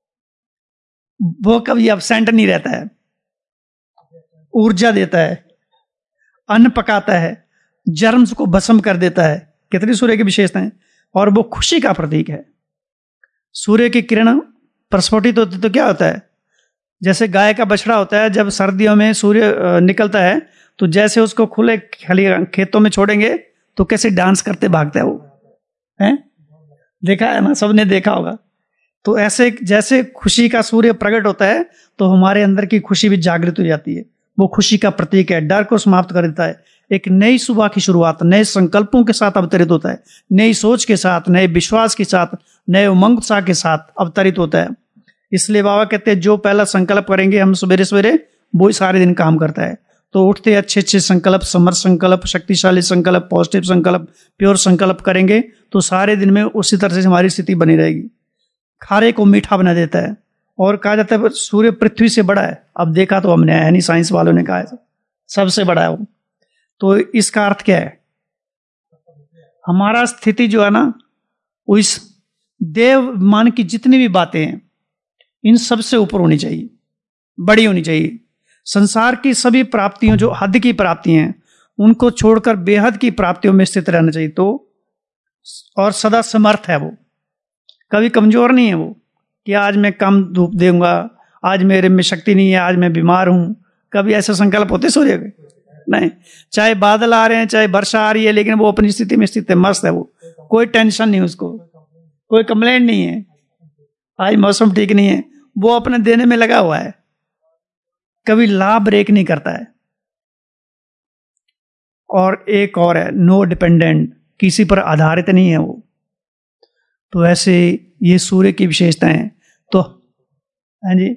वो कभी एब्सेंट नहीं रहता है, ऊर्जा देता है, अन्न पकाता है, जर्म्स को भस्म कर देता है। कितनी सूर्य की विशेषताएं। और वो खुशी का प्रतीक है। सूर्य की किरण प्रस्फुटित होती तो क्या होता है? जैसे गाय का बछड़ा होता है, जब सर्दियों में सूर्य निकलता है तो जैसे उसको खुले खेतों में छोड़ेंगे तो कैसे डांस करते भागता है वो, है? देखा है ना, सबने देखा होगा। तो ऐसे जैसे खुशी का सूर्य प्रकट होता है तो हमारे अंदर की खुशी भी जागृत हो जाती है। वो खुशी का प्रतीक है, डर को समाप्त कर देता है। एक नई सुबह की शुरुआत नए संकल्पों के साथ अवतरित होता है, नई सोच के साथ, नए विश्वास के साथ, नए उमंग उत्साह के साथ अवतरित होता है। इसलिए बाबा कहते हैं जो पहला संकल्प करेंगे हम सवेरे सवेरे, वो ही सारे दिन काम करता है। तो उठते अच्छे अच्छे संकल्प, समर्थ संकल्प, शक्तिशाली संकल्प, पॉजिटिव संकल्प, प्योर संकल्प करेंगे तो सारे दिन में उसी तरह से हमारी स्थिति बनी रहेगी। खारे को मीठा बना देता है। और कहा जाता है सूर्य पृथ्वी से बड़ा है। अब देखा तो हमने है नहीं, साइंस वालों ने कहा है सबसे बड़ा है वो। तो इसका अर्थ क्या है? हमारा स्थिति जो है ना, वो इस देव मान की जितनी भी बातें हैं इन सब से ऊपर होनी चाहिए, बड़ी होनी चाहिए। संसार की सभी प्राप्तियों जो हद की प्राप्तियां हैं उनको छोड़कर बेहद की प्राप्तियों में स्थित रहना चाहिए। तो और सदा समर्थ है वो, कभी कमजोर नहीं है वो कि आज मैं कम धूप दूंगा, आज मेरे में शक्ति नहीं है, आज मैं बीमार हूं। कभी ऐसे संकल्प होते सूर्य के? नहीं। चाहे बादल आ रहे हैं, चाहे वर्षा आ रही है, लेकिन वो अपनी स्थिति में स्थित है, मस्त है वो, कोई टेंशन नहीं उसको, कोई कंप्लेंट नहीं है। आज मौसम ठीक नहीं है, वो अपने देने में लगा हुआ है, कभी लाभ ब्रेक नहीं करता है। और एक और है, नो डिपेंडेंट, किसी पर आधारित नहीं है वो। तो ऐसे ये सूर्य की विशेषताएं। तो हाँ जी,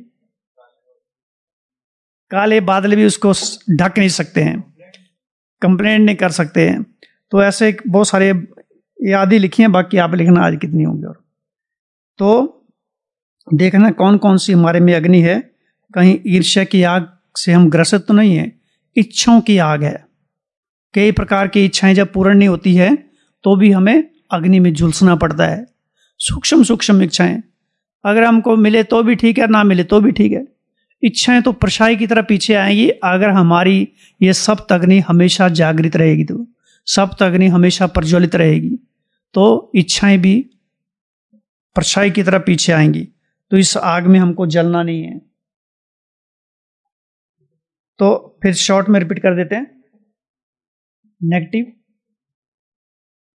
काले बादल भी उसको ढक नहीं सकते हैं, कंप्लेंट नहीं कर सकते हैं। तो ऐसे बहुत सारे याद ही लिखी हैं, बाकी आप लिखना आज कितनी होंगी। और तो देखना कौन कौन सी हमारे में अग्नि है। कहीं ईर्ष्या की आग से हम ग्रसित तो नहीं है, इच्छाओं की आग है। कई प्रकार की इच्छाएं जब पूर्ण नहीं होती है तो भी हमें अग्नि में झुलसना पड़ता है। सूक्ष्म सूक्ष्म इच्छाएं, अगर हमको मिले तो भी ठीक है, ना मिले तो भी ठीक है। इच्छाएं तो परछाई की तरह पीछे आएंगी अगर हमारी ये सप्त अग्नि हमेशा जागृत रहेगी। तो सप्त अग्नि हमेशा प्रज्वलित रहेगी तो इच्छाएं भी परछाई की तरह पीछे आएंगी। तो इस आग में हमको जलना नहीं है। तो फिर शॉर्ट में रिपीट कर देते हैं। नेगेटिव,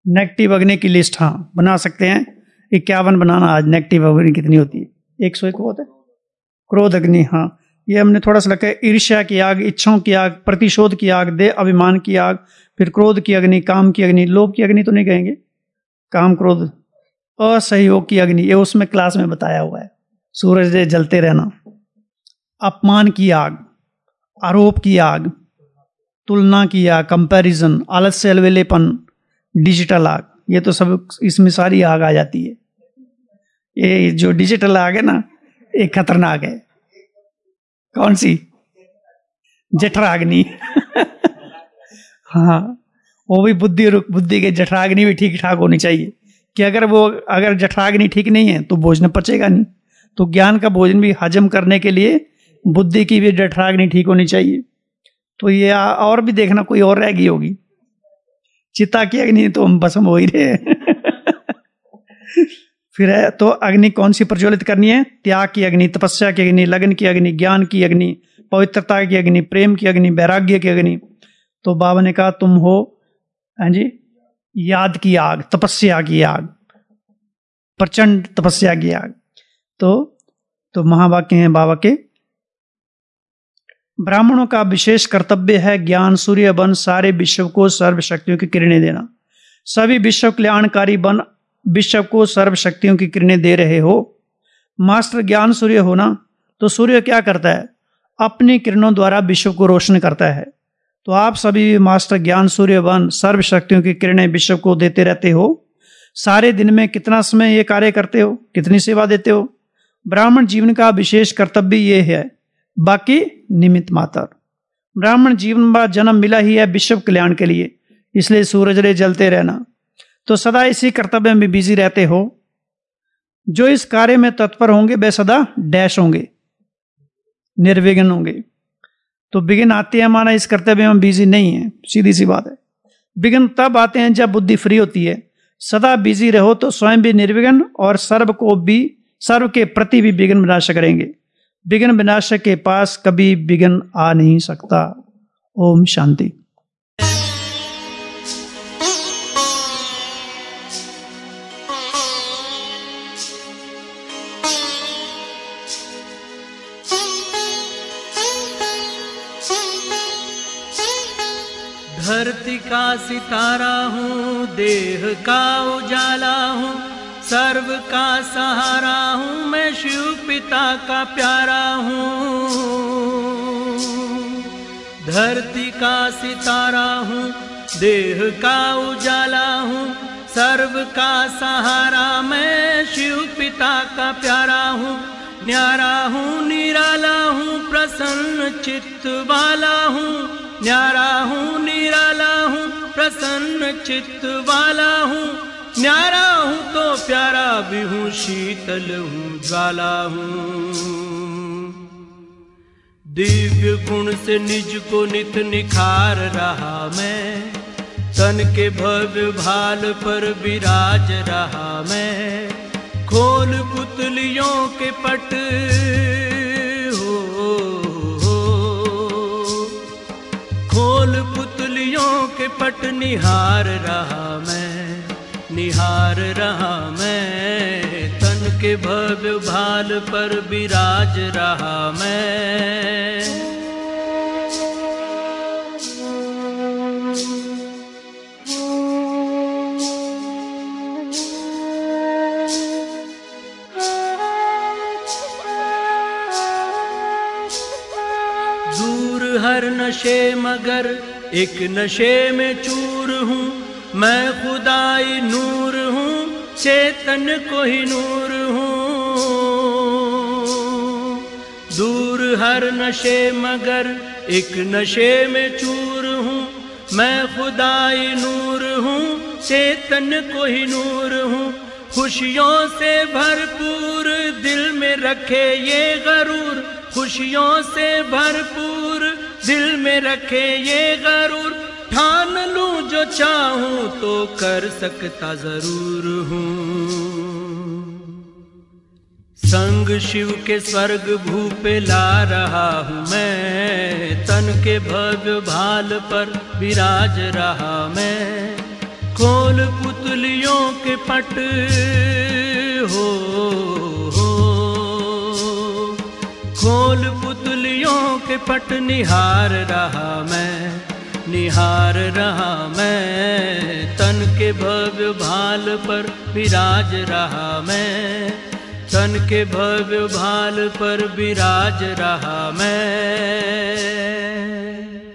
नेगेटिव अग्नि की लिस्ट हाँ बना सकते हैं, 51 बनाना। आज नेगेटिव अग्नि कितनी होती है? 101 होता है। क्रोध अग्नि, हाँ ये हमने थोड़ा सा लगा। ईर्ष्या की आग, इच्छाओं की आग, प्रतिशोध की आग, देह अभिमान की आग, फिर क्रोध की अग्नि, काम की अग्नि, लोभ की अग्नि तो नहीं कहेंगे, काम क्रोध, असहयोग की अग्नि, ये उसमें क्लास में बताया हुआ है, सूरज जैसे जलते रहना। अपमान की आग, आरोप की आग, तुलना की आग, कंपैरिजन, आलस्य, अलवेलेपन, डिजिटल आग, ये तो सब इसमें सारी आग आ जाती है। ये जो डिजिटल आग है ना, एक खतरनाक है। कौन सी? जठराग्नि। हाँ वो भी बुद्धि के जठराग्नि भी ठीक ठाक होनी चाहिए कि अगर जठराग्नि ठीक नहीं है तो भोजन पचेगा नहीं। तो ज्ञान का भोजन भी हजम करने के लिए बुद्धि की भी जठराग्नि ठीक होनी चाहिए। तो ये और भी देखना कोई और रह गई होगी। चिता की अग्नि तो हम भस्म हो ही रहे हैं। फिर है तो अग्नि कौन सी प्रज्वलित करनी है? त्याग की अग्नि, तपस्या की अग्नि, लगन की अग्नि, ज्ञान की अग्नि, पवित्रता की अग्नि, प्रेम की अग्नि, वैराग्य की अग्नि। तो बाबा ने कहा तुम हो हाँ जी याद की आग, तपस्या की आग, प्रचंड तपस्या की आग। तो महावाक्य हैं बाबा के, ब्राह्मणों का विशेष कर्तव्य है ज्ञान सूर्य बन सारे विश्व को सर्व शक्तियों की किरणें देना। सभी विश्व कल्याणकारी बन विश्व को सर्व शक्तियों की किरणें दे रहे हो। मास्टर ज्ञान सूर्य होना, तो सूर्य क्या करता है? अपनी किरणों द्वारा विश्व को रोशन करता है। तो आप सभी मास्टर ज्ञान सूर्य बन सर्व शक्तियों की किरणें विश्व को देते रहते हो। सारे दिन में कितना समय ये कार्य करते हो, कितनी सेवा देते हो? ब्राह्मण जीवन का विशेष कर्तव्य ये है, बाकी निमित्त मात्र। ब्राह्मण जीवन का जन्म मिला ही है विश्व कल्याण के लिए, इसलिए सूरज रे जलते रहना। तो सदा इसी कर्तव्य में बिजी रहते हो। जो इस कार्य में तत्पर होंगे वे सदा डैश होंगे, निर्विघ्न होंगे। तो विघ्न आते हैं माना इस कर्तव्य में बिजी नहीं है, सीधी सी बात है। विघ्न तब आते हैं जब बुद्धि फ्री होती है। सदा बिजी रहो तो स्वयं भी निर्विघ्न और सर्व के प्रति भी विघ्न विनाशक करेंगे। विघ्न विनाशक के पास कभी विघ्न आ नहीं सकता। ओम शांति। धरती का सितारा हूँ, देह का उजाला हूँ, सर्व का सहारा हूँ, मैं शिव पिता का प्यारा हूँ। धरती का सितारा हूँ, देह का उजाला हूँ, सर्व का सहारा, मैं शिव पिता का प्यारा हूँ। न्यारा हूँ, निराला हूँ, प्रसन्न चित्त वाला हूँ। न्यारा हूँ, निराला हूँ, प्रसन्न चित्त वाला हूँ। न्यारा हूँ तो प्यारा भी हूँ, शीतल हूँ, ज्वाला हूँ। दिव्य गुण से निज को नित निखार रहा मैं, तन के भव्य भाल पर विराज रहा मैं। खोल पुतलियों के पट खोल पुतलियों के पट निहार रहा मैं, निहार रहा मैं। तन के भव्य भाल पर विराज रहा मैं। हर नशे मगर एक नशे में चूर हूँ, मैं खुदाई नूर हूँ, चेतन को ही नूर हूँ। दूर हर नशे मगर एक नशे में चूर हूँ, मैं खुदाई नूर हूँ, चेतन को ही नूर हूँ। खुशियों से भरपूर दिल में रखे ये गरूर, खुशियों से भरपूर दिल में रखे ये गरूर। ठान लूं जो चाहूं तो कर सकता जरूर हूँ। संग शिव के स्वर्ग भू पे ला रहा हूँ मैं, तन के भव्य भाल पर विराज रहा मैं। खोल पुतलियों के पट हो, खोल पुतलियों के पट निहार रहा मैं, तन के भव्य भाल पर विराज रहा मैं, तन के भव्य भाल पर विराज रहा मैं।